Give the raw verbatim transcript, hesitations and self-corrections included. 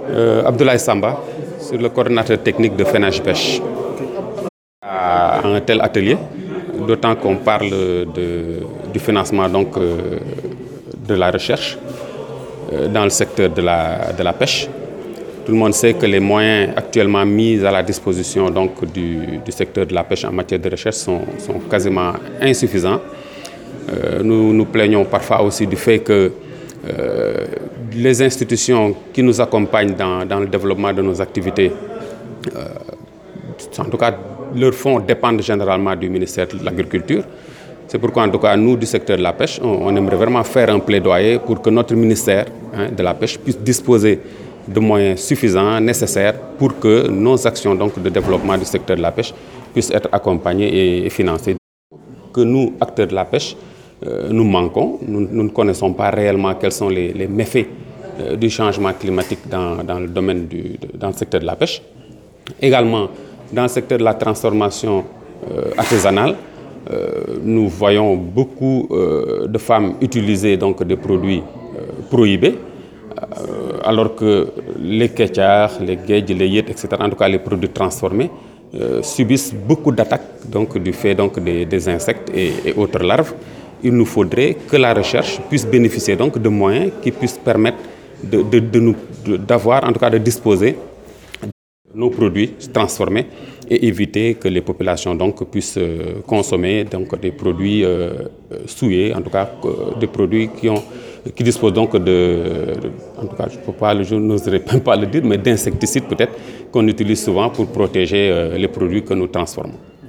Euh, Abdoulaye Samba, sur le coordonnateur technique de FENAGPECH. À un tel atelier, d'autant qu'on parle de, du financement donc, euh, de la recherche euh, dans le secteur de la, de la pêche. Tout le monde sait que les moyens actuellement mis à la disposition donc, du, du secteur de la pêche en matière de recherche sont, sont quasiment insuffisants. Euh, nous nous plaignons parfois aussi du fait que euh, les institutions qui nous accompagnent dans, dans le développement de nos activités, euh, en tout cas, leurs fonds dépendent généralement du ministère de l'Agriculture. C'est pourquoi, en tout cas, nous, du secteur de la pêche, on, on aimerait vraiment faire un plaidoyer pour que notre ministère hein, de la pêche puisse disposer de moyens suffisants, nécessaires, pour que nos actions donc, de développement du secteur de la pêche puissent être accompagnées et, et financées. Que nous, acteurs de la pêche, euh, nous manquons. Nous, nous ne connaissons pas réellement quels sont les, les méfaits euh, du changement climatique dans, dans le domaine du, de, dans le secteur de la pêche. Également, dans le secteur de la transformation euh, artisanale, euh, nous voyons beaucoup euh, de femmes utiliser donc, des produits euh, prohibés, euh, alors que les kétiars, les guedjes, les yets, et cetera, en tout cas les produits transformés, euh, subissent beaucoup d'attaques donc, du fait donc, des, des insectes et, et autres larves. Il nous faudrait que la recherche puisse bénéficier donc, de moyens qui puissent permettre de, de, de nous, d'avoir, en tout cas de disposer nos produits transformés et éviter que les populations donc, puissent euh, consommer donc, des produits euh, souillés, en tout cas euh, des produits qui, ont, qui disposent donc de, de en tout cas je peux pas, je n'oserais même pas le dire, mais d'insecticides peut-être qu'on utilise souvent pour protéger euh, les produits que nous transformons.